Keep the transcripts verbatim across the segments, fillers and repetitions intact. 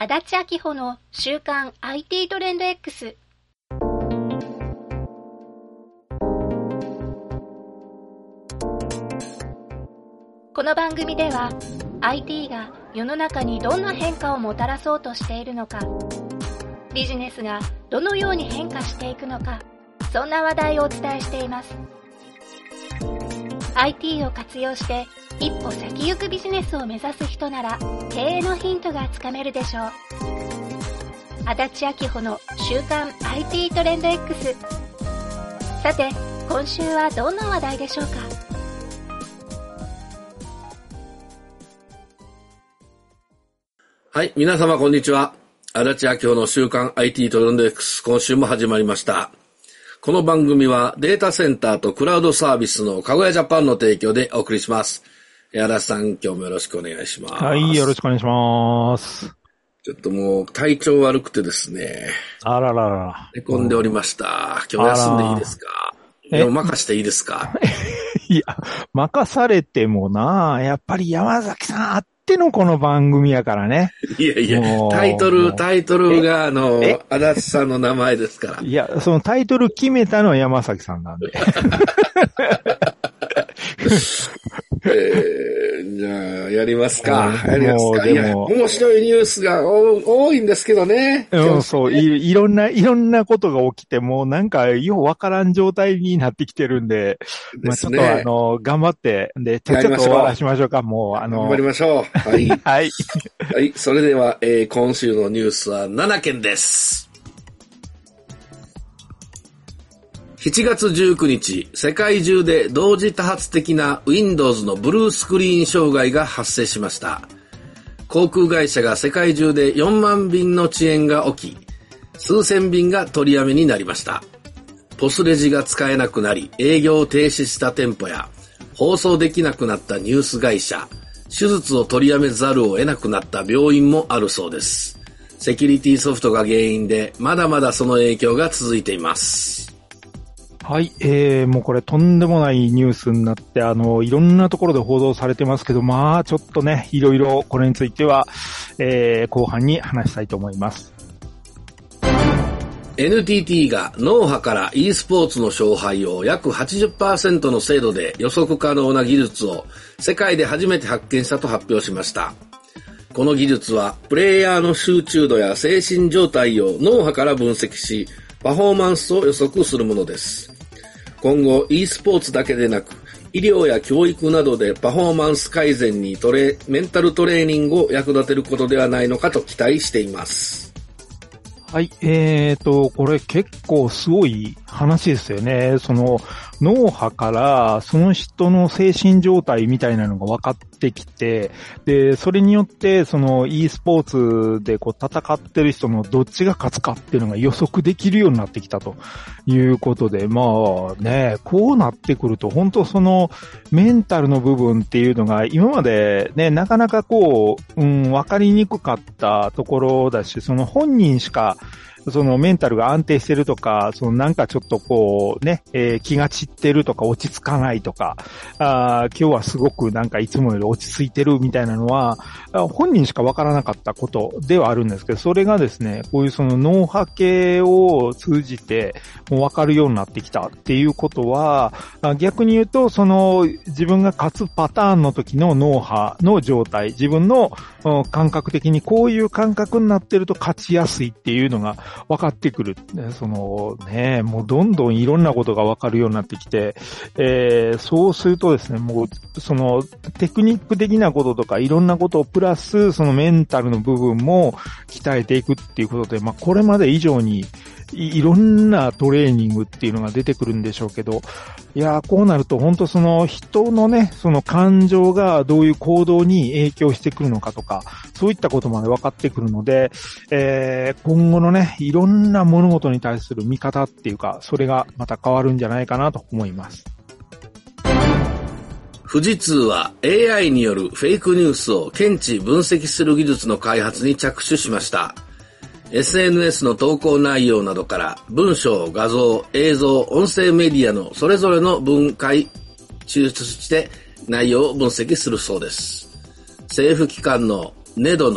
足立明穂の週刊 アイティー トレンド X。 この番組では アイティー が世の中にどんな変化をもたらそうとしているのか、ビジネスがどのように変化していくのか、そんな話題をお伝えしています。 アイティー を活用して一歩先行くビジネスを目指す人なら経営のヒントがつかめるでしょう。足立明穂の週刊 アイティー トレンド X。 さて今週はどんな話題でしょうか。 はい、皆様こんにちは。足立明穂の週刊 アイティー トレンド X、 今週も始まりました。この番組はデータセンターとクラウドサービスのかごやジャパンの提供でお送りします。足立さん、今日もよろしくお願いします。 はい、よろしくお願いします。 ちょっともう体調悪くてですね。 あららら。 寝込んでおりました。今日休んでいいですか？でも任していいですか？ いや、任されてもな、やっぱり山崎さんあってのこの番組やからね。いやいや、タイトル、タイトルがあの、足立さんの名前ですから。 いや、そのタイトル決めたのは山崎さんなんで。 えー、じゃあ、やりますか。やりますか。 いや、 面白いニュースが多いんですけどね。 うん、そうい、いろんな、いろんなことが起きて、もうなんか、ようわからん状態になってきてるんで、まあちょっとあの、頑張って、で、ちょっと終わらしましょうか、もう、あの。 頑張りましょう。はい。 はい。 はい、それでは、えー、今週のニュースはななけんです。しちがつじゅうくにち、世界中で同時多発的な Windows のブルースクリーン障害が発生しました。航空会社が世界中でよんまんびんの遅延が起き、数千便が取りやめになりました。ポスレジが使えなくなり、営業を停止した店舗や、放送できなくなったニュース会社、手術を取りやめざるを得なくなった病院もあるそうです。セキュリティソフトが原因で、まだまだその影響が続いています。 はい、えー、もうこれとんでもないニュースになって、あの、いろんなところで報道されてますけど、まあ、ちょっとね、いろいろこれについては、えー、後半に話したいと思います。 エヌティーティー が脳波から e スポーツの勝敗を約 はちじゅっパーセント の精度で予測可能な技術を世界で初めて発見したと発表しました。この技術は、プレイヤーの集中度や精神状態を脳波から分析し、パフォーマンスを予測するものです。今後 e スポーツだけでなく医療や教育などでパフォーマンス改善にトレメンタルトレーニングを役立てることではないのかと期待しています。 はい、えーと、これ結構すごい話ですよね。その脳波からその人の精神状態みたいなのが分かってきて、で、それによってその e スポーツでこう戦ってる人のどっちが勝つかっていうのが予測できるようになってきたということで、まあね、こうなってくると本当そのメンタルの部分っていうのが今までね、なかなかこう、うん、分かりにくかったところだし、その本人しかそのメンタルが安定してるとか、そのなんかちょっとこうね、えー、気が散ってるとか落ち着かないとか、あ今日はすごくなんかいつもより落ち着いてるみたいなのは、本人しかわからなかったことではあるんですけど、それがですね、こういうその脳波計を通じてもうわかるようになってきたっていうことは、逆に言うと、その自分が勝つパターンの時の脳波の状態、自分の感覚的にこういう感覚になってると勝ちやすいっていうのが分かってくる。そのね、もうどんどんいろんなことが分かるようになってきて、えー、そうするとですね、もうそのテクニック的なこととかいろんなことをプラスそのメンタルの部分も鍛えていくっていうことで、まあこれまで以上にいろんなトレーニングっていうのが出てくるんでしょうけど、いやーこうなると本当その人のね、その感情がどういう行動に影響してくるのかとか、そういったことまで分かってくるので、えー、今後のね、いろんな物事に対する見方っていうか、それがまた変わるんじゃないかなと思います。 富士通は エーアイ によるフェイクニュースを検知分析する技術の開発に着手しました。エスエヌエス の投稿内容などから文章、画像、映像、音声メディアのそれぞれの分解、抽出して内容を分析するそうです。政府機関のネドの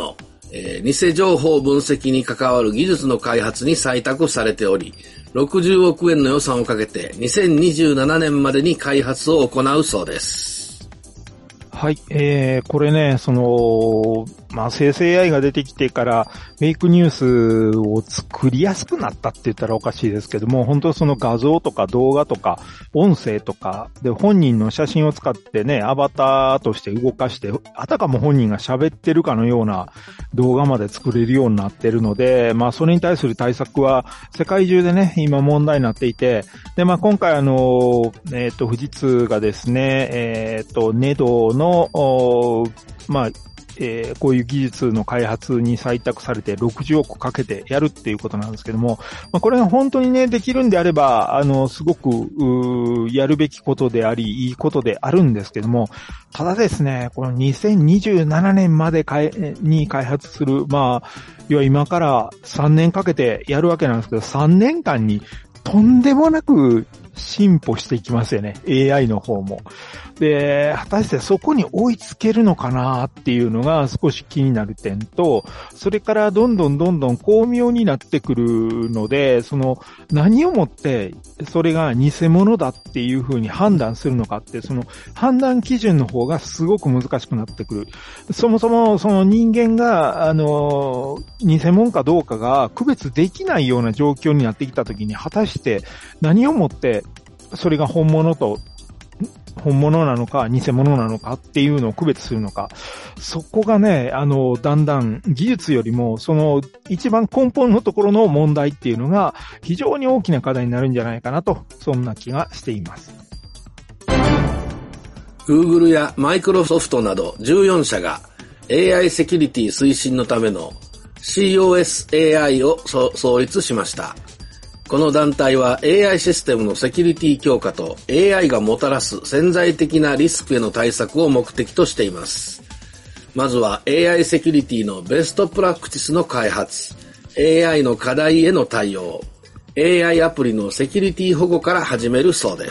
えー、偽情報分析に関わる技術の開発に採択されており、ろくじゅうおくえんの予算をかけてにせんにじゅうななねんまでに開発を行うそうです。 はい、えー、これね、その、まあ、生成 エーアイ が出てきてから、フェイクニュースを作りやすくなったって言ったらおかしいですけども、本当その画像とか動画とか、音声とか、で、本人の写真を使ってね、アバターとして動かして、あたかも本人が喋ってるかのような動画まで作れるようになってるので、まあ、それに対する対策は、世界中でね、今問題になっていて、で、まあ、今回あの、えっと、富士通がですね、えっと、ネドのまあ、えー、こういう技術の開発に採択されてろくじゅうおくかけてやるっていうことなんですけども、まあ、これが本当にね、できるんであれば、あの、すごく、やるべきことであり、いいことであるんですけども、ただですね、このにせんにじゅうななねんまでかいに開発する、まあ、要は今からさんねんかけてやるわけなんですけど、さんねんかんにとんでもなく進歩していきますよね。エーアイ の方も。で、果たしてそこに追いつけるのかなっていうのが少し気になる点と、それからどんどんどんどん巧妙になってくるので、その何をもってそれが偽物だっていうふうに判断するのかって、その判断基準の方がすごく難しくなってくる。そもそもその人間が、あの、偽物かどうかが区別できないような状況になってきたときに、果たして何をもってそれが本物と本物なのか偽物なのかっていうのを区別するのか、そこがね、あのだんだん技術よりもその一番根本のところの問題っていうのが非常に大きな課題になるんじゃないかなと、そんな気がしています。 Google や Microsoft などじゅうよんしゃが エーアイ セキュリティ推進のための シーオーエスエーアイ を創立しました。この団体は エーアイ システムのセキュリティ強化と エーアイ がもたらす潜在的なリスクへの対策を目的としています。まずは エーアイ セキュリティのベストプラクティスの開発、エーアイ の課題への対応、エーアイ アプリのセキュリティ保護から始めるそうです。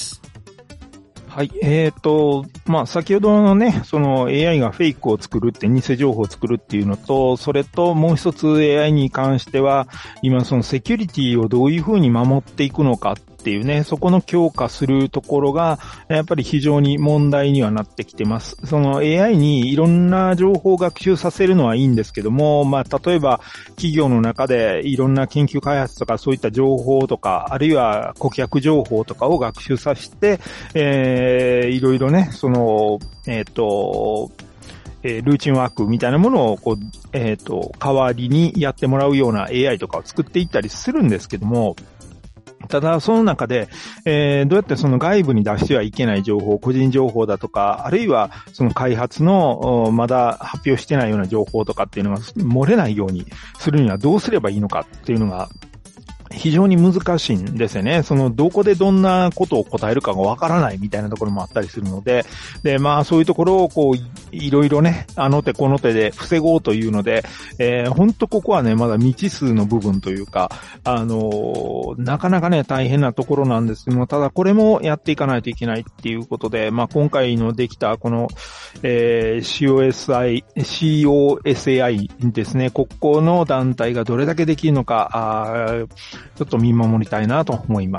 はい。えっと、まあ、先ほどのね、その エーアイ がフェイクを作るって、偽情報を作るっていうのと、それともう一つ エーアイ に関しては、今そのセキュリティをどういうふうに守っていくのかっていうね、そこの強化するところが、やっぱり非常に問題にはなってきてます。その エーアイ にいろんな情報を学習させるのはいいんですけども、まあ、例えば企業の中でいろんな研究開発とかそういった情報とか、あるいは顧客情報とかを学習させて、えー、いろいろね、その、えっと、えー、ルーチンワークみたいなものをこう、えっと、代わりにやってもらうような エーアイ とかを作っていったりするんですけども、ただ、その中で、えー、どうやってその外部に出してはいけない情報、個人情報だとか、あるいはその開発のまだ発表してないような情報とかっていうのが漏れないようにするにはどうすればいいのかっていうのが非常に難しいんですよね。そのどこでどんなことを答えるかがわからないみたいなところもあったりするので、で、まあそういうところをこういろいろね、あの手この手で防ごうというので、えー、ほんとここはね、まだ未知数の部分というか、あのー、なかなかね、大変なところなんですけども、ただこれもやっていかないといけないっていうことで、まあ今回のできたこの、えー、シーオーエスアイ、シーオーエスエーアイ ですね、ここの団体がどれだけできるのか、あちょっと見守りたいなと思います。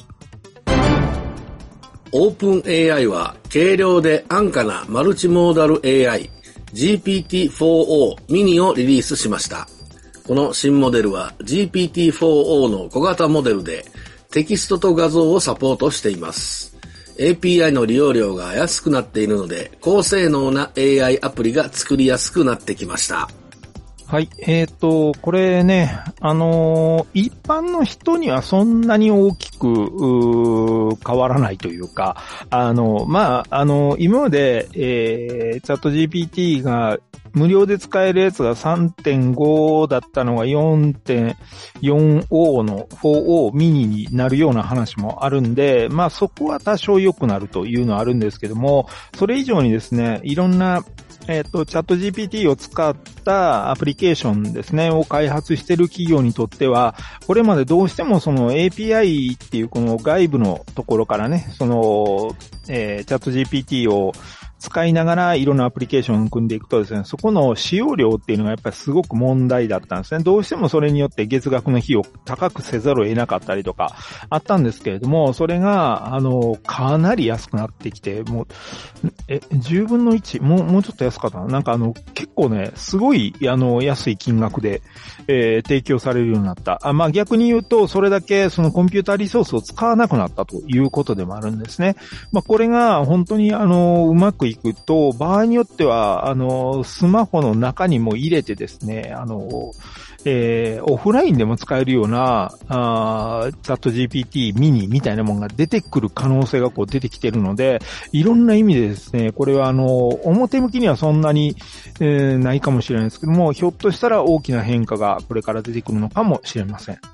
オープン エーアイ は軽量で安価なマルチモーダル エーアイ ジーピーティーフォーオー ミニをリリースしました。この新モデルは ジーピーティーフォーオー の小型モデルでテキストと画像をサポートしています。エーピーアイ の利用料が安くなっているので高性能な エーアイ アプリが作りやすくなってきました。 はい。えっと、これね、あのー、一般の人にはそんなに大きく、変わらないというか、あの、まあ、あの、今まで、えー、チャット ジーピーティー が無料で使えるやつが さんてんご だったのが よんてんよんオー の フォーオー ミニになるような話もあるんで、まあそこは多少良くなるというのはあるんですけども、それ以上にですね、いろんなえっと、チャット ジーピーティー を使ったアプリケーションですね、を開発している企業にとっては、これまでどうしてもその エーピーアイ っていうこの外部のところからね、その、えー、チャット ジーピーティー を使いながらいろんなアプリケーションを組んでいくとですね、そこの使用量っていうのがやっぱりすごく問題だったんですね。どうしてもそれによって月額の費用を高くせざるを得なかったりとかあったんですけれども、それが、あの、かなり安くなってきて、もう、え、じゅうぶんのいち、もう、もうちょっと安かったな。なんかあの、結構ね、すごい、あの、安い金額で、えー、提供されるようになった。あ、まあ、逆に言うと、それだけそのコンピューターリソースを使わなくなったということでもあるんですね。まあ、これが本当にあの、うまくいくと、場合によっては、あの、スマホの中にも入れてですね、あの、えー、オフラインでも使えるような、あチャット ジーピーティー ミニみたいなものが出てくる可能性がこう出てきているので、いろんな意味でですね、これはあの、表向きにはそんなに、えー、ないかもしれないですけども、ひょっとしたら大きな変化がこれから出てくるのかもしれません。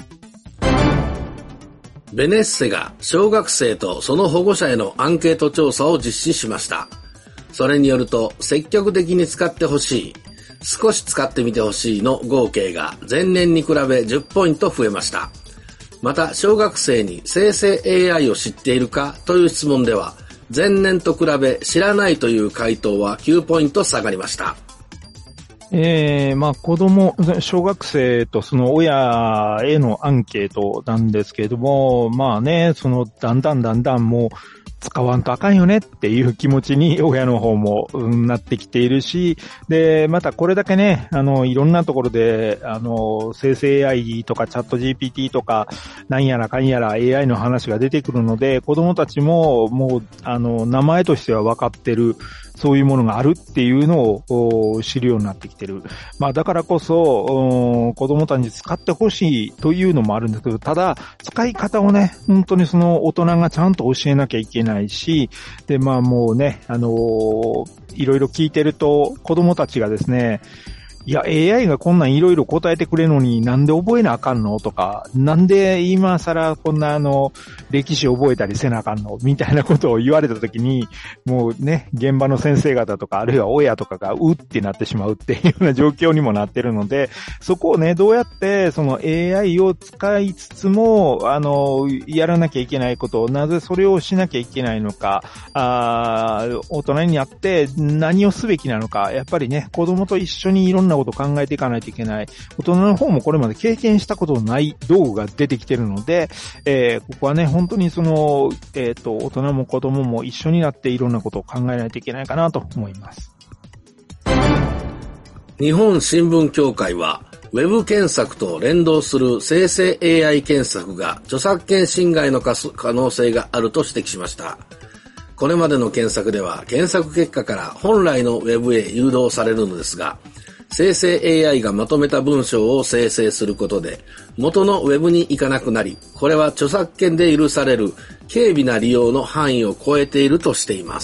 ベネッセが小学生とその保護者へのアンケート調査を実施しました。それによると、積極的に使ってほしい、少し使ってみてほしいの合計が前年に比べじゅっポイント増えました。また、小学生に生成 エーアイ を知っているかという質問では、前年と比べ知らないという回答はきゅうポイント下がりました。 えー、まあ子供、小学生とその親へのアンケートなんですけれども、まあね、そのだんだんだんだんもう使わんとあかんよねっていう気持ちに親の方もなってきているし、で、またこれだけね、あの、いろんなところで、あの、生成 エーアイ とかチャット ジーピーティー とか、なんやらかんやら エーアイ の話が出てくるので、子供たちももう、あの、名前としては分かってる、そういうものがあるっていうのを知るようになってきてる。まあだからこそ、子供たちに使ってほしいというのもあるんですけど、ただ、使い方をね、本当にその大人がちゃんと教えなきゃいけないし、で、まあもうね、あのー、いろいろ聞いてると、子供たちがですね、いや、エーアイ がこんなんいろいろ答えてくれるのになんで覚えなあかんのとか、なんで今更こんなあの、歴史覚えたりせなあかんのみたいなことを言われたときに、もうね、現場の先生方とか、あるいは親とかがうってなってしまうっていうような状況にもなってるので、そこをね、どうやってその エーアイ を使いつつも、あの、やらなきゃいけないことを、なぜそれをしなきゃいけないのか、あ大人になって何をすべきなのか、やっぱりね、子供と一緒にいろんなことを考えていかないといけない。大人の方もこれまで経験したことのない道具が出てきてるので、えー、ここはね、本当にその、えっと、大人も子供も一緒になっていろんなことを考えないといけないかなと思います。 日本新聞協会は、ウェブ検索と連動する生成 エーアイ 検索が著作権侵害の可能性があると指摘しました。これまでの検索では検索結果から本来のウェブへ誘導されるのですが、生成 エーアイ がまとめた文章を生成することで元のウェブに行かなくなり、これは著作権で許される軽微な利用の範囲を超えているとしています。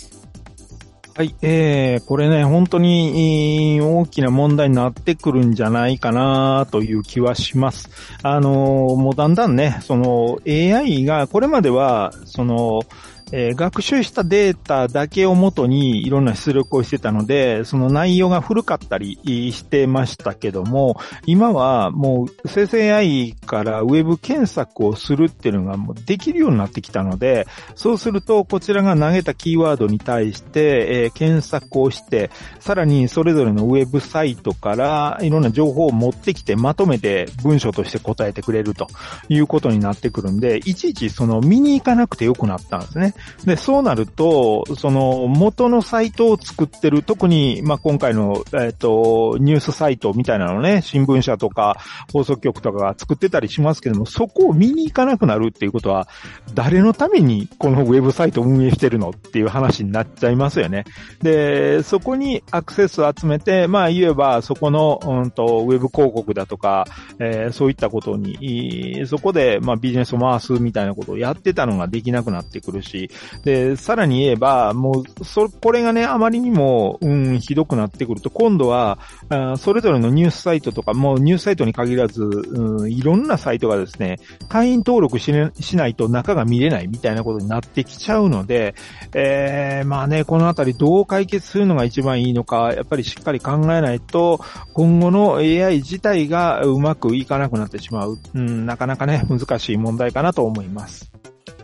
はい、えー、これね、本当に大きな問題になってくるんじゃないかなという気はします。あの、もうだんだんね、その エーアイ がこれまでは、その、えー、学習したデータだけをもとにいろんな出力をしてたので、その内容が古かったりしてましたけども、今はもう生成 エーアイ からウェブ検索をするっていうのがもうできるようになってきたので、そうするとこちらが投げたキーワードに対して、えー、検索をして、さらにそれぞれのウェブサイトからいろんな情報を持ってきてまとめて文章として答えてくれるということになってくるんで、いちいちその見に行かなくてよくなったんですね。で、そうなると、その元のサイトを作ってる、特に、まあ、今回の、えっと、ニュースサイトみたいなのね、新聞社とか放送局とかが作ってたりしますけども、そこを見に行かなくなるっていうことは、誰のためにこのウェブサイトを運営してるのっていう話になっちゃいますよね。で、そこにアクセスを集めて、まあ、言えば、そこの、うんと、ウェブ広告だとか、えー、そういったことに、そこで、まあ、ビジネスを回すみたいなことをやってたのができなくなってくるし、で、さらに言えば、もう、そ、これがね、あまりにも、うん、ひどくなってくると、今度は、あそれぞれのニュースサイトとか、もうニュースサイトに限らず、うん、いろんなサイトがですね、会員登録し,、ね、しないと中が見れないみたいなことになってきちゃうので、えー、まあね、このあたりどう解決するのが一番いいのか、やっぱりしっかり考えないと、今後の エーアイ 自体がうまくいかなくなってしまう。うん、なかなかね、難しい問題かなと思います。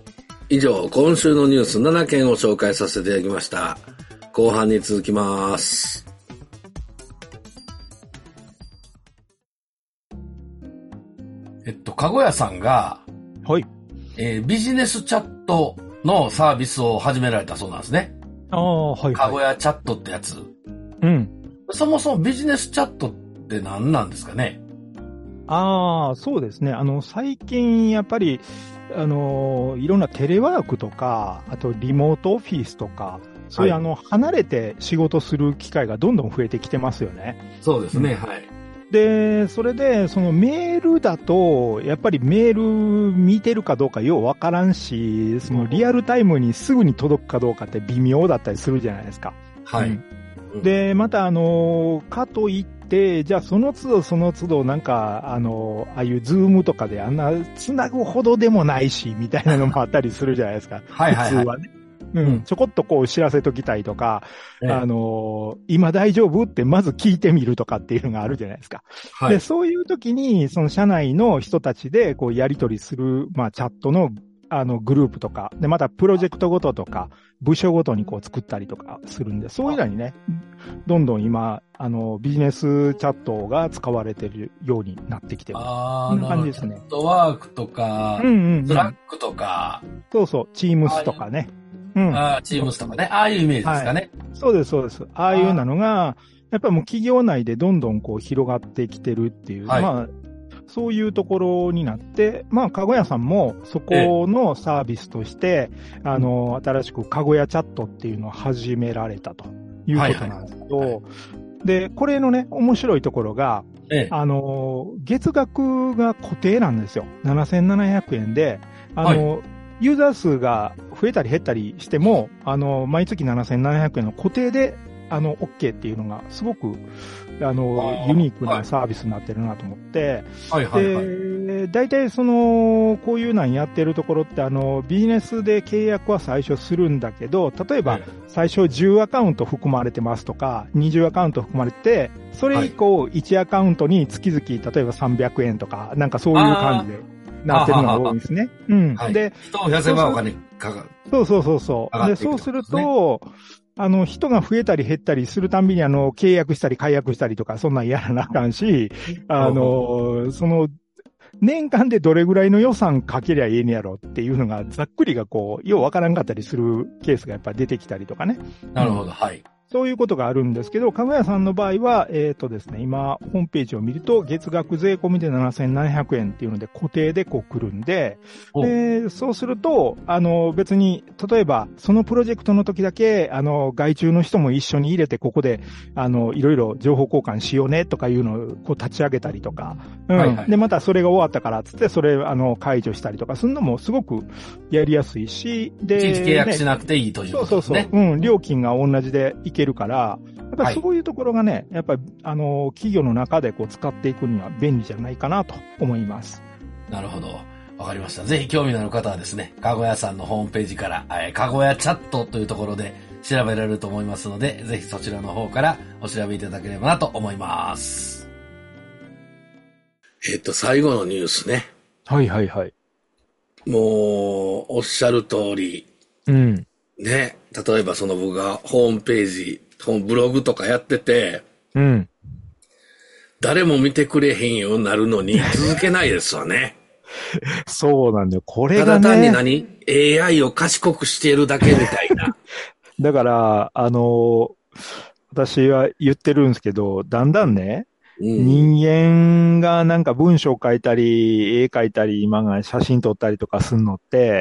以上、今週のニュースななけんを紹介させていただきました。後半に続きます。えっと、かごやさんが、 はい。 えー、ビジネスチャットのサービスを始められたそうなんですね。 ああ、はい、はい。 かごやチャットってやつ。 うん。 そもそもビジネスチャットって何なんですかね？ ああ、そうですね。あの、最近、やっぱり、あの、いろんなテレワークとか、あとリモートオフィスとか、そういう、はい、あの、離れて仕事する機会がどんどん増えてきてますよね。 そうですね、うん、はい。 で、それで、そのメールだと、やっぱりメール見てるかどうかようわからんし、そのリアルタイムにすぐに届くかどうかって微妙だったりするじゃないですか。 はい。 うん、で、またあの、かといって、じゃあその都度その都度なんか、あの、ああいうズームとかであんな繋ぐほどでもないし、みたいなのもあったりするじゃないですか。 はいはいはい。 普通はね。うん、ちょこっとこう知らせときたいとか、ええ、あのー、今大丈夫ってまず聞いてみるとかっていうのがあるじゃないですか。はい、で、そういう時に、その社内の人たちでこうやり取りする、まあチャットの、あのグループとか、で、またプロジェクトごととか、部署ごとにこう作ったりとかするんで、そういうのにね、どんどん今、あの、ビジネスチャットが使われてるようになってきてる。 ああ、 こんな感じですね。 チャットワークとか、うんうんうん、スラックとか。 そうそう、チームスとかね。うん、 あチームスとかね。ああいうイメージですかね。はい、 そうです、そうです。ああいうなのが、やっぱりもう企業内でどんどんこう広がってきてるっていう、はい、まあ、そういうところになって、まあ、かごやさんもそこのサービスとして、あの、新しくかごやチャットっていうのを始められたということなんですけど、はいはいはい、で、これのね、面白いところが、ええ、あの、月額が固定なんですよ。ななせんななひゃくえんで、あの、はい、ユーザー数が増えたり減ったりしても、あの、毎月ななせんななひゃくえんの固定で、あの、OK っていうのが、すごく、あの、ユニークなサービスになってるなと思って、はいはいはい、で、大体その、こういうなんやってるところって、あの、ビジネスで契約は最初するんだけど、例えば、最初じゅうアカウント含まれてますとか、にじゅうアカウント含まれて、それ以降いちアカウントに月々、例えばさんびゃくえんとか、なんかそういう感じで、なってるのが多いんですね。うん。 はい、 で、 人を増やせばお金かかる。 そうそうそうそう。で、そうすると、あの、人が増えたり減ったりするたんびに、あの、契約したり解約したりとか、そんなんやらなあかんし、あの、その、年間でどれぐらいの予算かけりゃいいんやろっていうのが、ざっくりがこう、ようわからんかったりするケースがやっぱ出てきたりとかね。 なるほど、はい。 そういうことがあるんですけど、かごやさんの場合は、えっとですね、今、ホームページを見ると、月額税込みでななせんななひゃくえんっていうので固定でこう来るんで、で、そうすると、あの、別に、例えば、そのプロジェクトの時だけ、あの、外注の人も一緒に入れて、ここで、あの、いろいろ情報交換しようねとかいうのをこう立ち上げたりとか、うん。はいはい、で、またそれが終わったからつって、それ、あの、解除したりとかするのもすごくやりやすいし、で、 一日契約しなくていいということですね。 そうそうそう。うん、料金が同じでいけるから、やっぱりそういうところがね、はい、やっぱり、あの、企業の中でこう使っていくには便利じゃないかなと思います。 なるほど。わかりました。ぜひ興味のある方はですね、かごやさんのホームページから、えー、かごやチャットというところで調べられると思いますので、ぜひそちらの方からお調べいただければなと思います。えっと、最後のニュースね。 はいはいはい。 もう、おっしゃる通り。 うん。 ね。例えばその僕がホームページ、ブログとかやってて、 うん。 誰も見てくれへんようになるのに続けないですわね。 そうなんだよ。これがね。 ただ単に何 エーアイ を賢くしているだけみたいな。 だから、あの、私は言ってるんですけど、だんだんね、うん、人間がなんか文章書いたり、絵描いたり、今が写真撮ったりとかするのって、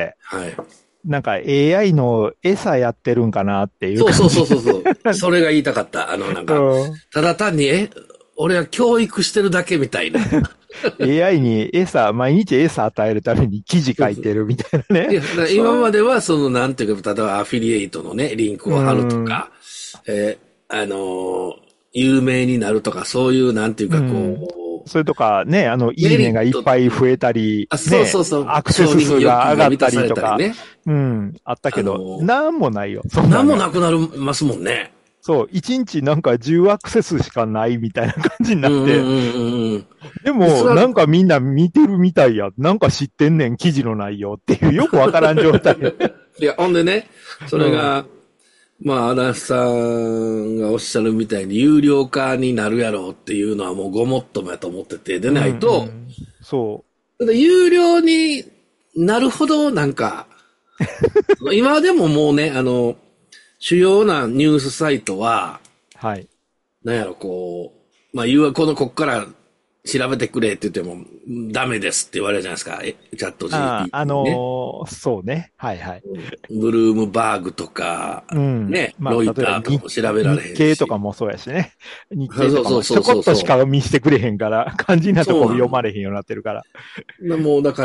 はい。 なんか エーアイ の餌やってるんかなっていう感じ。そうそうそうそうそう。それが言いたかった。あのなんか、うん、ただ単に、え、俺は教育してるだけみたいな。 エーアイ に餌、毎日餌与えるために記事書いてるみたいなね。 いや今まではそのなんていうか、例えばアフィリエイトのね、リンクを貼るとか、うん、えー、あのー、有名になるとか、そういうなんていうかこう、うんそれとかね、あの、いいねがいっぱい増えたり、 ね、そうそうそう。 アクセス数が上がったりとか、ね、うん、あったけど、なんもないよ。 なんもなくなりますもんね。 そう、いちにちなんかじゅうアクセスしかないみたいな感じになって、 うんうんうんうん、 でも、なんかみんな見てるみたいや。なんか知ってんねん、記事の内容っていう、よくわからん状態。 いや、ほんでね、それが、うん、まあ、足立さんがおっしゃるみたいに有料化になるやろうっていうのはもうごもっともやと思ってて、でないと、うんうん、 そう。 ただ有料になるほどなんか、今でももうね、あの、主要なニュースサイトは、 はい。 なんやろ、こう、まあ、言う、この、こっから調べてくれって言っても、ダメですって言われるじゃないですか、えチャット ジーピーティー、ね。 あ、あのー、そうね。はいはい。 ブルームバーグとか、うん、ね、まあ、ロイターとかも調べられへんし。 日経とかもそうやしね。日経とかもちょこっとしか見せてくれへんから、肝心なとこ読まれへんようになってるから。 もうだから、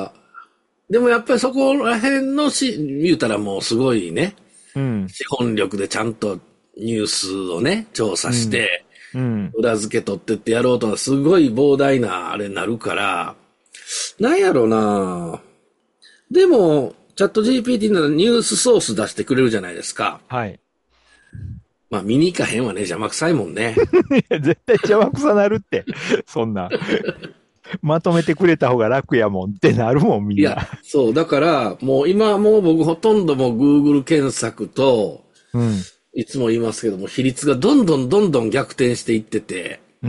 でもやっぱりそこら辺のし、言うたらもうすごいね、うん、資本力でちゃんとニュースをね、調査して、うんうん、裏付け取ってってやろうとはすごい膨大なあれになるから、なんやろうなでも、チャット ジーピーティー ならニュースソース出してくれるじゃないですか。 はい。 まあ見に行かへんわね、邪魔くさいもんね。 絶対邪魔くさなるって、そんな。まとめてくれた方が楽やもんってなるもん、みんな。いや、 そう、だから、もう今もう僕ほとんどもう Google 検索と、うん、いつも言いますけども、比率がどんどんどんどん逆転していってて、うん、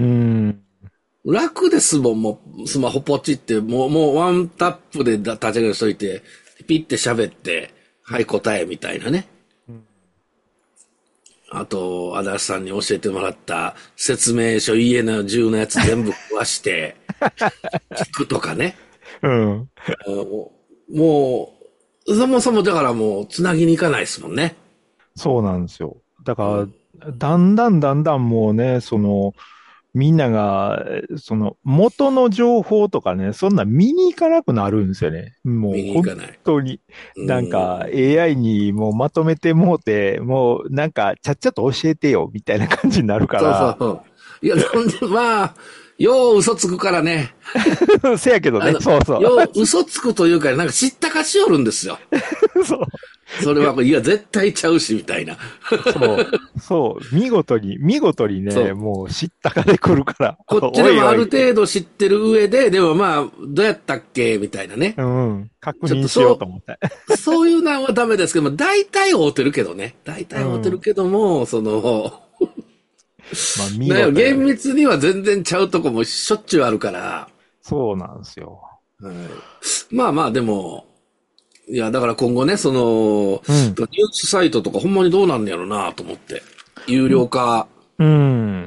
楽ですもん、もうスマホポチって、もう、もうワンタップで立ち上げしといて、ピッて喋って、はい答えみたいなね。うん、あと、足立さんに教えてもらった説明書、家の中のやつ全部壊して、聞くとかね。うん。もう、そもそもだからもう、つなぎに行かないですもんね。 そうなんですよ。だから、だんだんだんだんもうね、その、みんなが、その、元の情報とかね、そんな見に行かなくなるんですよね。もう、本当に。なんか、エーアイ にもうまとめてもうて、もう、なんか、ちゃっちゃと教えてよ、みたいな感じになるから。 そうそう。いや、なんで、まあ、よう嘘つくからね。 せやけどね、そうそう。 よう嘘つくというか、なんか知ったかしおるんですよ。そう。それは、いや、絶対ちゃうし、みたいな。 そう。そう。見事に、見事にね、もう知ったかで来るから。 こっちでもある程度知ってる上で、でもまあ、どうやったっけみたいなね。 うん。確認しようと思って。 そうそういうのはダメですけども、大体合うてるけどね。大体合うてるけども、うん、その、まあ、見事厳密には全然ちゃうとこもしょっちゅうあるから。 そうなんですよ。 はい、まあまあ、でも、いや、だから今後ね、その、うん、ニュースサイトとかほんまにどうなんねやろなと思って。有料化、うん。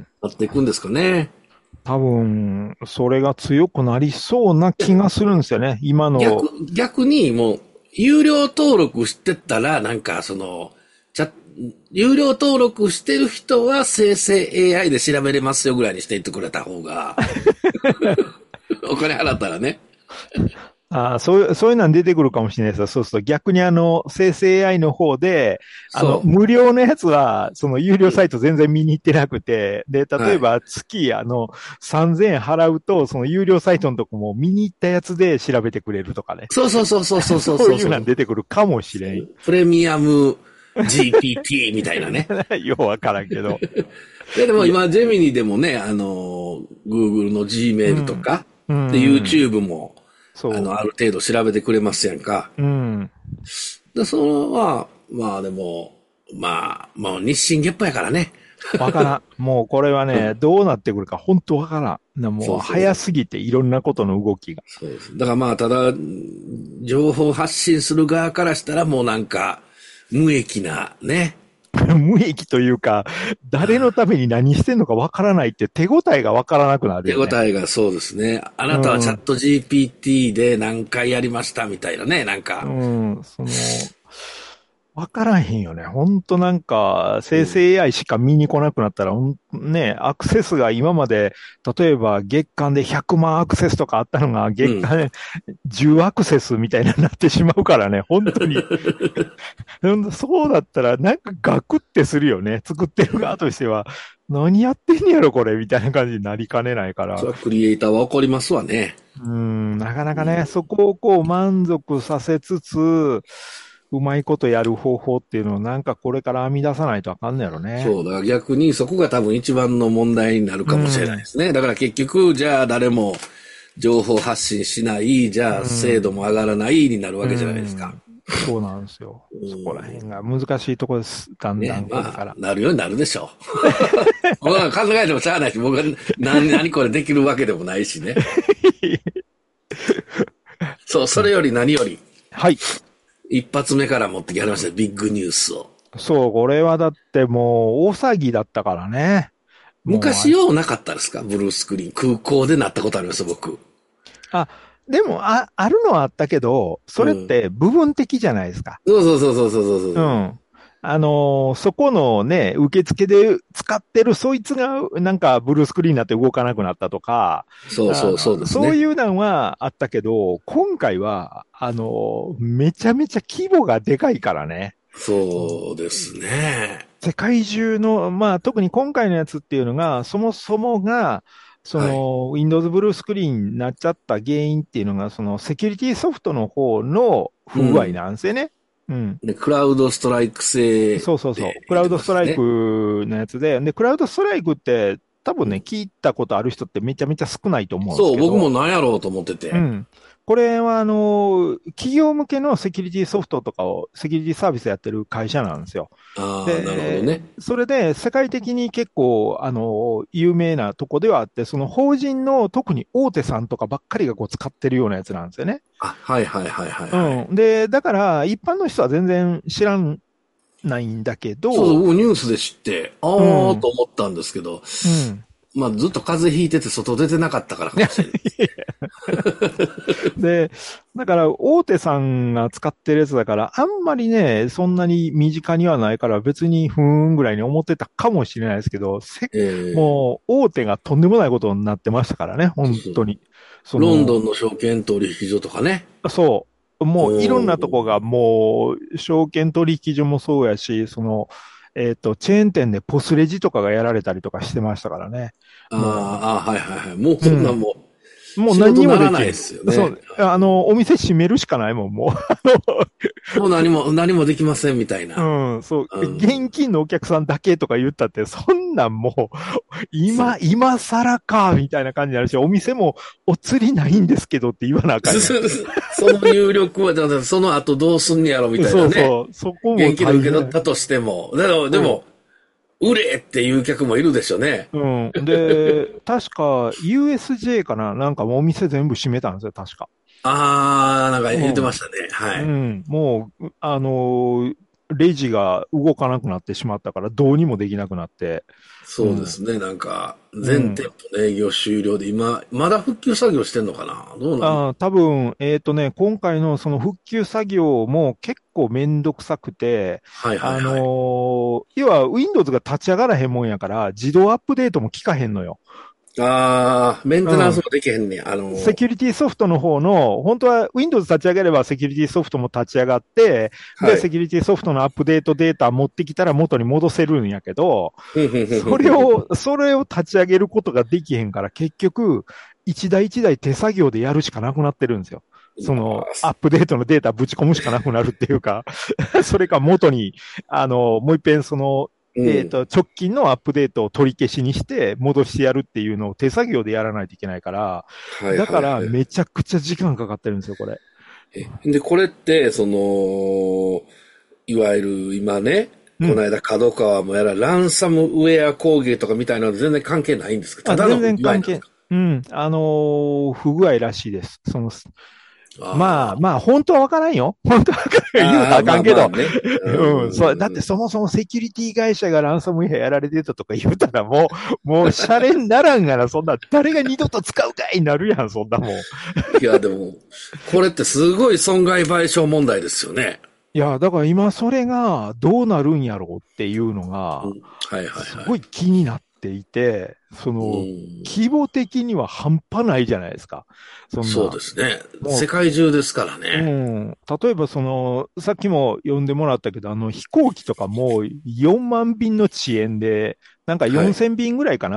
なっていくんですかね。 多分、それが強くなりそうな気がするんですよね、今の。 逆、逆にもう、有料登録してたら、なんかその、チャ有料登録してる人は生成 エーアイ で調べれますよぐらいにしていってくれた方が、お金払ったらね。 ああ、そういう、そういうの出てくるかもしれないですよ。そうすると逆にあの、生成 エーアイ の方で、あの、無料のやつは、その有料サイト全然見に行ってなくて、で、例えば月、あの、さんぜんえん払うと、その有料サイトのとこも見に行ったやつで調べてくれるとかね。 そうそうそうそうそうそう。 そういうの出てくるかもしれん。 プレミアム ジーピーティー みたいなね。 ようわからんけど。 で、でも今、ジェミニでもね、あの、Google の Gmail とか、うん、で、YouTube も、そうあの、ある程度調べてくれますやんか。うん。で、そのは、まあでも、まあ、もう日進月歩やからね。 わからん。もうこれはね、どうなってくるか本当わからん。もう早すぎていろんなことの動きが。 そうです。だからまあ、ただ、情報発信する側からしたらもうなんか、無益なね。 無益というか、誰のために何してんのかわからないって手応えがわからなくなるよね。 手応えがそうですね。あなたはチャット ジーピーティー で何回やりましたみたいなね、なんか。 うん、その、わからへんよね。ほんとなんか、生成 エーアイ しか見に来なくなったら、うん、ね、アクセスが今まで、例えば月間でひゃくまんアクセスとかあったのが、月間じゅうアクセスみたいになってしまうからね、本当に。そうだったら、なんかガクってするよね。作ってる側としては。何やってんねやろ、これみたいな感じになりかねないから。 それはクリエイターは怒りますわね。 うん、なかなかね、そこをこう満足させつつ、 うまいことやる方法っていうのをなんかこれから編み出さないとあかんのやろね。 そう、だから逆にそこが多分一番の問題になるかもしれないですね。うん、だから結局、じゃあ誰も情報発信しない、じゃあ精度も上がらないになるわけじゃないですか。 うんうん、そうなんですよ。そこら辺が難しいところです。だんだんこれから。 ね、まあ、なるようになるでしょう。僕は考えてもしゃあないし、僕は何、何これできるわけでもないしね。そう、それより何より。 はい。 一発目から持ってきはりました、ビッグニュースを。 そう、これはだってもう大騒ぎだったからね。 昔ようなかったですか、ブルースクリーン。空港でなったことあります、僕。 あ、でも、あ、あるのはあったけど、それって部分的じゃないですか。 うん、そうそうそうそうそうそう。 うん。あのー、そこのね、受付で使ってるそいつが、なんかブルースクリーンになって動かなくなったとか。 そうそうそうですね。 そういうのはあったけど、今回は、あのー、めちゃめちゃ規模がでかいからね。 そうですね。 世界中の、まあ特に今回のやつっていうのが、そもそもが、その、はい、Windows ブルースクリーンになっちゃった原因っていうのが、そのセキュリティソフトの方の不具合なんですよね。うん。うん、 で、クラウドストライク製、 ね。そうそうそう。クラウドストライクのやつで、で、クラウドストライクって多分ね、うん、聞いたことある人ってめちゃめちゃ少ないと思うんですけど。 そう、僕も何やろうと思ってて。 うん。これは、あの、企業向けのセキュリティソフトとかを、セキュリティサービスやってる会社なんですよ。 ああ、なるほどね。 それで、世界的に結構、あの、有名なとこではあって、その法人の特に大手さんとかばっかりがこう使ってるようなやつなんですよね。 あ、はいはいはいはい、はい。 うん。で、だから、一般の人は全然知らんないんだけど。 そうそう、僕ニュースで知って、ああ、うん、と思ったんですけど。うん。まあ、ずっと風邪ひいてて外出てなかったからかもしれない。 で、だから大手さんが使ってるやつだから、あんまりね、そんなに身近にはないから別にふーんぐらいに思ってたかもしれないですけど、えー、もう大手がとんでもないことになってましたからね、本当に。 そうそうロンドンの証券取引所とかね。 そう。もういろんなとこがもう、証券取引所もそうやし、その、えっと、チェーン店でポスレジとかがやられたりとかしてましたからね。 ああ、はいはいはい。もうそんなもう、 うん、もう何にもできないですよね。 そう。あの、お店閉めるしかないもん、もう。もう何も、何もできませんみたいな。 うん、そう、うん。現金のお客さんだけとか言ったって、そんなんもう、今、今更か、みたいな感じになるし、お店もお釣りないんですけどって言わなあかん。 その入力は、その後どうすんねやろみたいなね。 そうそう。そこも。 現金で受け取ったとしても。でも、でも、売れっていう客もいるでしょうね。 うん。で、確か ユーエスジェー かななんかもうお店全部閉めたんですよ、確か。 あー、なんか言ってましたね。うん、はい。 うん。もう、あのー、レジが動かなくなってしまったから、どうにもできなくなって。 そうですね。うん、なんか、全店舗の営業終了で、今、まだ復旧作業してんのかなどうなの？ あ多分、えっ、ー、とね、今回のその復旧作業も結構めんどくさくて、 はいはいはい。 あのー、要は Windows が立ち上がらへんもんやから、自動アップデートも効かへんのよ。 ああ、メンテナンスもできへんね、うん、あのー。 セキュリティソフトの方の、本当は Windows 立ち上げればセキュリティソフトも立ち上がって、はい、で、セキュリティソフトのアップデートデータ持ってきたら元に戻せるんやけど、それを、それを立ち上げることができへんから、結局、一台一台手作業でやるしかなくなってるんですよ。その、アップデートのデータぶち込むしかなくなるっていうか、それか元に、あの、もう一遍その、うん、えっと、直近のアップデートを取り消しにして戻してやるっていうのを手作業でやらないといけないから、はいはいはい、だからめちゃくちゃ時間かかってるんですよ、これ。 えで、これって、その、いわゆる今ね、この間角川もやら、ランサムウェア攻撃とかみたいなの全然関係ないんですか？ただの全然関係。うん。あのー、不具合らしいです。その、あまあまあ、本当はわからんよ。本当はわからん。言うたらあかんけど。まあまあね、うん。そう。だってそもそもセキュリティ会社がランサムウェアやられてたとか言うたらもう、もうシャレにならんがな、そんな、誰が二度と使うかいなるやん、そんなもん。 いや、でも、これってすごい損害賠償問題ですよね。 いや、だから今それがどうなるんやろうっていうのが、 うん、はいはいはい。 すごい気になっていて、その、規模的には半端ないじゃないですか。 そんなそうですね。世界中ですからね。 うん。例えばその、さっきも呼んでもらったけど、あの飛行機とかもよんまん便の遅延で、なんかよんせん便ぐらいかな。はい、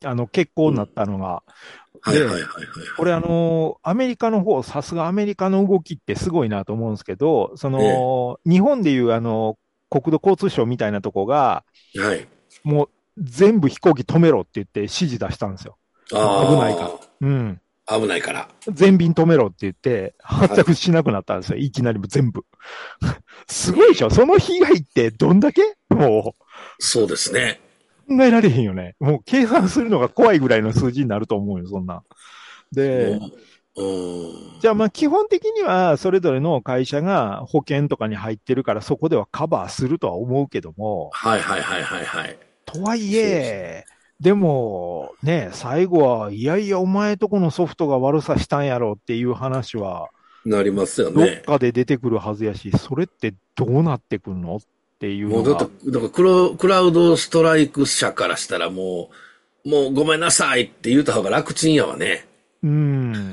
あの、結構になったのが。 はいはいはいはい。 これあの、アメリカの方、さすがアメリカの動きってすごいなと思うんですけど、その、日本でいうあの、国土交通省みたいなとこが、 はい。 もう全部飛行機止めろって言って指示出したんですよ。もう危ないから。うん。 ああ、危ないから。 全便止めろって言って、発着しなくなったんですよ。はい、いきなり全部。すごいでしょ、その被害ってどんだけもう。 そうですね。 考えられへんよね。もう計算するのが怖いぐらいの数字になると思うよ、そんな。で、じゃあまあ基本的にはそれぞれの会社が保険とかに入ってるからそこではカバーするとは思うけども。 はいはいはいはいはい。 とはいえ、でもね、最後はいやいやお前とこのソフトが悪さしたんやろっていう話は。 なりますよね。 どっかで出てくるはずやし、それってどうなってくんのっていうのが。 もうだって、だからクロクラウドストライク社からしたらもう、もうごめんなさいって言った方が楽ちんやわね。 うん。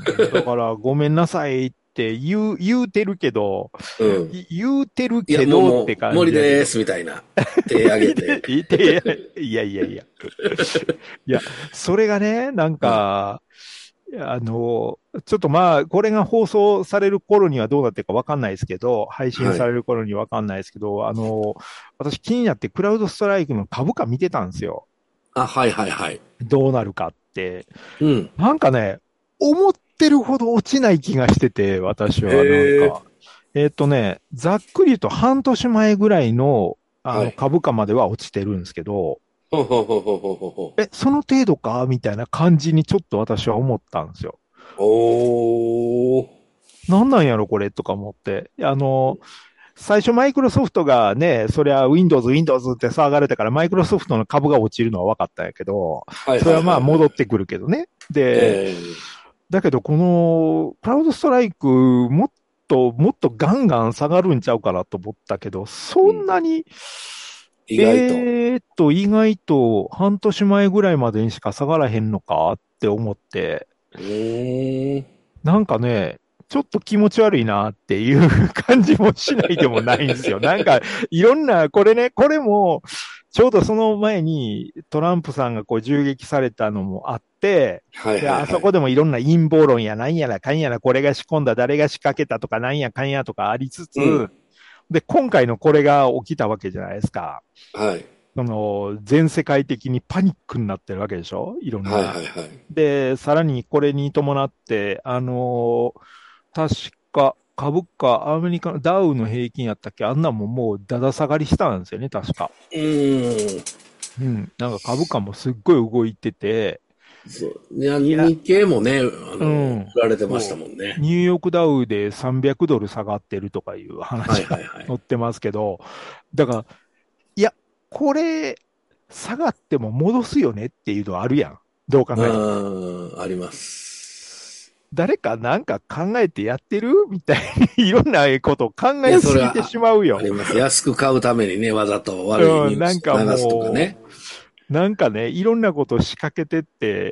だからごめんなさいって言う、言うてるけど、うん、言うてるけどって感じ。 無理ですみたいな。手挙げて。 いやいやいや。いや、それがね、なんか、うん、あの、ちょっとまあ、これが放送される頃にはどうなってるかわかんないですけど、配信される頃にわかんないですけど、はい、あの、私気になってクラウドストライクの株価見てたんですよ。 あ、はいはいはい。 どうなるかって。 うん。 なんかね、思ってるほど落ちない気がしてて、私はなんか。えっとね、ざっくり言うと半年前ぐらいの、あの、株価までは落ちてるんですけど、 ほうほうほうほうほうほう。え、その程度かみたいな感じにちょっと私は思ったんですよ。 おー。 なんなんやろこれとか思って。あの、最初マイクロソフトがね、そりゃ Windows、Windows って騒がれたからマイクロソフトの株が落ちるのは分かったんやけど、それはまあ戻ってくるけどね。で、えー、だけどこのクラウドストライクもっともっとガンガン下がるんちゃうかなと思ったけど、そんなに、うん、意外と。えーっと、意外と半年前ぐらいまでにしか下がらへんのかって思って、えー、なんかね、ちょっと気持ち悪いなっていう感じもしないでもないんですよ。なんか、いろんな、これね、これも、ちょうどその前にトランプさんがこう銃撃されたのもあって、はいはいはい、であそこでもいろんな陰謀論やなんやらかんやらこれが仕込んだ誰が仕掛けたとかなんやかんやとかありつつ、うん、で、今回のこれが起きたわけじゃないですか。はい。その、全世界的にパニックになってるわけでしょ、いろんな。はいはいはい。で、さらにこれに伴って、あのー、確か株価、アメリカのダウの平均やったっけ、あんなんももうだだ下がりしたんですよね、確か。うーん。うん。なんか株価もすっごい動いてて。 そう。いや、日経もね、あの、うん、売られてましたもんね。 ニューヨークダウでさんびゃくドル下がってるとかいう話が載ってますけど、はいはいはい、だから、いや、これ、下がっても戻すよねっていうのはあるやん。どう考えても。 うん、あります。 誰かなんか考えてやってるみたいにいろんなことを考えすぎてしまうよ。 あります。安く買うためにね、わざと悪いニュース流すとかね。 なんかね、いろんなことを仕掛けてって、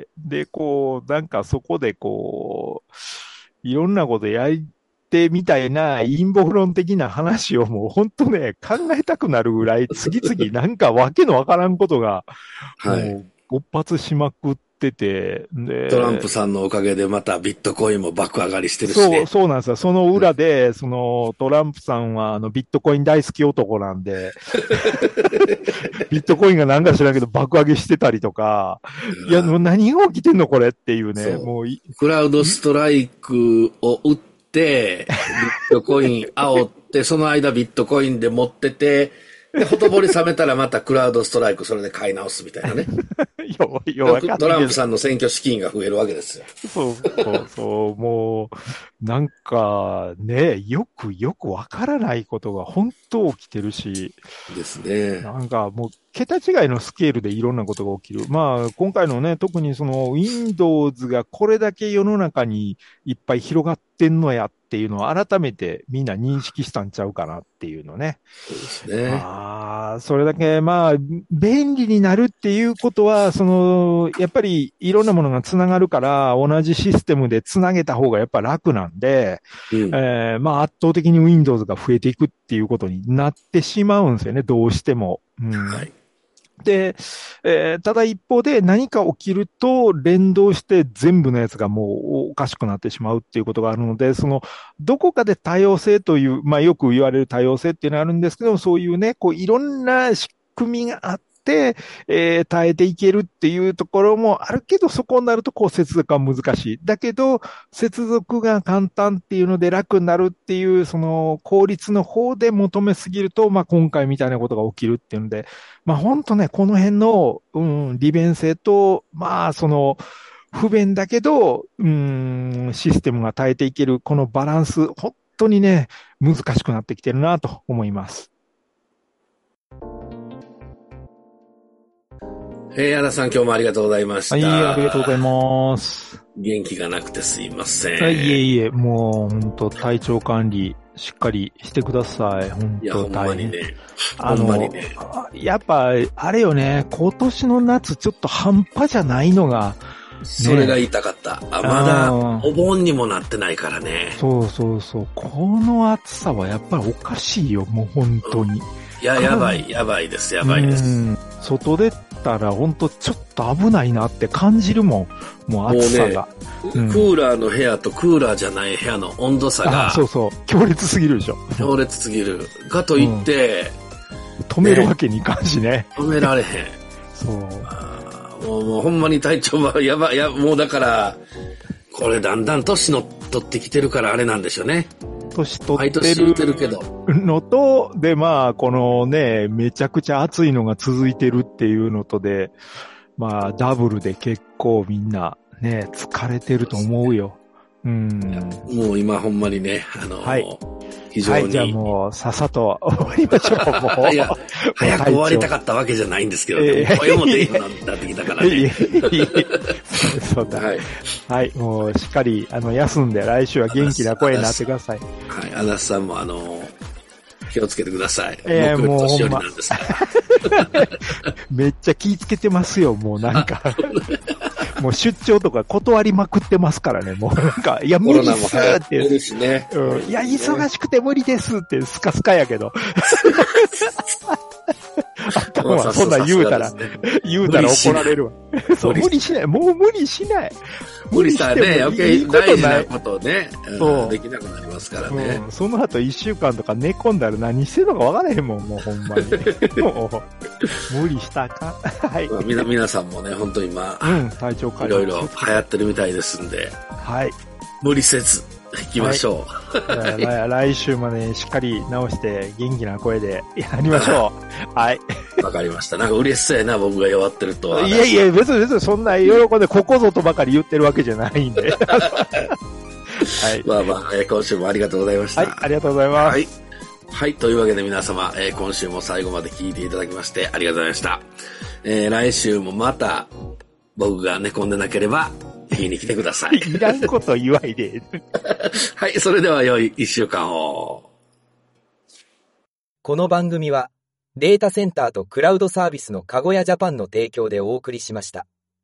で、こう、なんかそこでこう、いろんなことやってみたいな陰謀論的な話をもう本当ね、考えたくなるぐらい次々なんかわけのわからんことが、もう、勃発しまくって、てて、 で、トランプさんのおかげでまたビットコインも爆上がりしてるしね。 そう、そうなんですよ。その裏で、そのトランプさんはあのビットコイン大好き男なんで、ビットコインがなんか知らんけど爆上げしてたりとか、いや、もう何が起きてんのこれっていうね。もうクラウドストライクを打って、ビットコイン煽って、その間ビットコインで持ってて、で、ほとぼり冷めたらまたクラウドストライクそれで買い直すみたいなね。 よ、よトランプさんの選挙資金が増えるわけですよ。 そうそうそう、もう、なんかね、よくよくわからないことが本当起きてるし。 ですね。 なんかもう、桁違いのスケールでいろんなことが起きる。まあ、今回のね、特にその Windows がこれだけ世の中にいっぱい広がってんのやっていうのを改めてみんな認識したんちゃうかなっていうのね。 そうですね。 ああ、それだけまあ、便利になるっていうことは、その、やっぱりいろんなものがつながるから、同じシステムでつなげた方がやっぱ楽なんで、うん、えー、まあ圧倒的に Windows が増えていくっていうことになってしまうんですよね、どうしても。うん、はい。 で、えーただ一方で何か起きると連動して全部のやつがもうおかしくなってしまうっていうことがあるので、その、どこかで多様性という、まあよく言われる多様性っていうのがあるんですけど、そういうね、こういろんな仕組みがあって、えー耐えていけるっていうところもあるけど、そこになるとこう接続が難しい。だけど、接続が簡単っていうので楽になるっていう、その効率の方で求めすぎると、まあ今回みたいなことが起きるっていうので、まあ本当ね、この辺の、うん、利便性と、まあその、不便だけど、うん、システムが耐えていける、このバランス、本当にね、難しくなってきてるなと思います。 えー、アナさん今日もありがとうございました。 はい、ありがとうございます。 元気がなくてすいません。 はい、いえいえ、もう本当体調管理しっかりしてください。本いや、ほ当んま大変。 にね。 あの、 ほんまにね。 やっぱ、あれよね、今年の夏ちょっと半端じゃないのが、 それが言いたかった。あ、まだお盆にもなってないからね。 そうそうそう。この暑さはやっぱりおかしいよ、もう本当に。 いや、やばい、やばいです、やばいです。 外出たら本当ちょっと危ないなって感じるもん。もう暑さが。 もうね、うん、クーラーの部屋とクーラーじゃない部屋の温度差が。 あ、そうそう。強烈すぎるでしょ。 強烈すぎる。かといって、 うん、止めるわけにいかんしね。 止められへん。 そう。 もう、もうほんまに体調はやばい、や、もうだから、これだんだん年の取ってきてるからあれなんでしょうね。 年取ってる。 てるけど。 のと、で、まあ、このね、めちゃくちゃ暑いのが続いてるっていうのとで、まあ、ダブルで結構みんなね、疲れてると思うよ。うん。 もう今ほんまにね、あのー、はい、非常に。 はい、じゃあもう、さっさと終わりましょう、もう。いや、 早く終わりたかったわけじゃないんですけど、ね、えー、声も出るようになってきたからね。 そうだ。はい。はい、もうしっかり、あの、休んで来週は元気な声になってください。 はい、アナスさんもあのー、気をつけてください。 えー、もう年寄りなんですから。 めっちゃ気ぃつけてますよ、もうなんか。もう出張とか断りまくってますからね、もうなんか、いや、無理ですって。 ね、 うん。いや、忙しくて無理ですって、スカスカやけど。あかんわ、そんなん言うたら、言うたら怒られるわ。そう、無理しない。もう無理しない。 無理したらね、余計大事なことをね、そうできなくなりますからね。 うん、その後一週間とか寝込んだら何してるのか分からへんもん、もうほんまに。もう、無理したらあかん。はい。 まあ、みな、皆さんもね、本当に今、 うん、体調管理。 いろいろ流行ってるみたいですんで、 はい。 無理せず、行きましょう。 はい、来週までしっかり直して元気な声でやりましょう。はい。 わかりました。なんか嬉しそうやな、僕が弱ってるとは。 いやいや、別に別にそんな喜んでここぞとばかり言ってるわけじゃないんで。はい。 まあまあ、えー、今週もありがとうございました。 はい、ありがとうございます。 はい。はい、というわけで皆様、えー、今週も最後まで聞いていただきましてありがとうございました。えー、来週もまた僕が寝込んでなければ聞きに来てください。 いらんこと言わいで。 はい、それでは良い一週間を。 この番組はデータセンターとクラウドサービスのかごやジャパンの提供でお送りしました。